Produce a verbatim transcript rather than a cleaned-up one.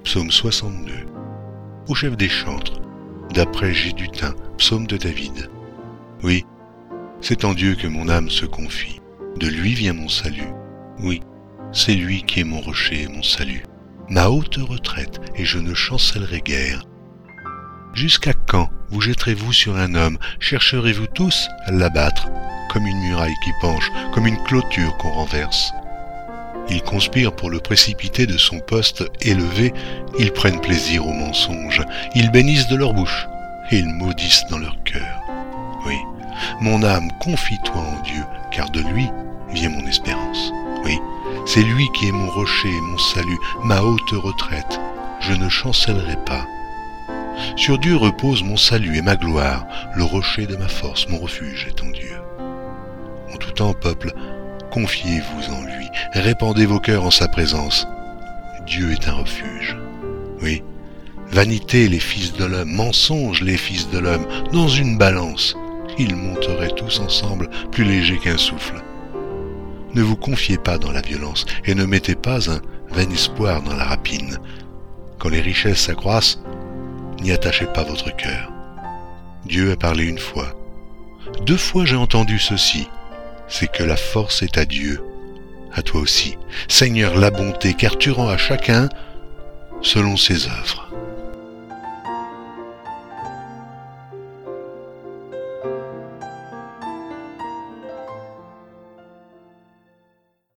psaume soixante-deux. Au chef des chantres, d'après Gédutin, psaume de David. Oui, c'est en Dieu que mon âme se confie, de lui vient mon salut. Oui, c'est lui qui est mon rocher et mon salut, ma haute retraite, et je ne chancellerai guère. Jusqu'à quand vous jetterez-vous sur un homme, chercherez-vous tous à l'abattre, comme une muraille qui penche, comme une clôture qu'on renverse? Ils conspirent pour le précipiter de son poste élevé, ils prennent plaisir au mensonge, ils bénissent de leur bouche, et ils maudissent dans leur cœur. Oui, mon âme, confie-toi en Dieu, car de lui vient mon espérance. Oui, c'est lui qui est mon rocher et mon salut, ma haute retraite, je ne chancellerai pas. Sur Dieu repose mon salut et ma gloire, le rocher de ma force, mon refuge est en Dieu. En tout temps, peuple, confiez-vous en lui, répandez vos cœurs en sa présence. Dieu est un refuge. Oui, vanité les fils de l'homme, mensonge les fils de l'homme, dans une balance, ils monteraient tous ensemble plus légers qu'un souffle. Ne vous confiez pas dans la violence et ne mettez pas un vain espoir dans la rapine. Quand les richesses s'accroissent, n'y attachez pas votre cœur. Dieu a parlé une fois. Deux fois j'ai entendu ceci, c'est que la force est à Dieu, à toi aussi. Seigneur, la bonté, car tu rends à chacun selon ses œuvres.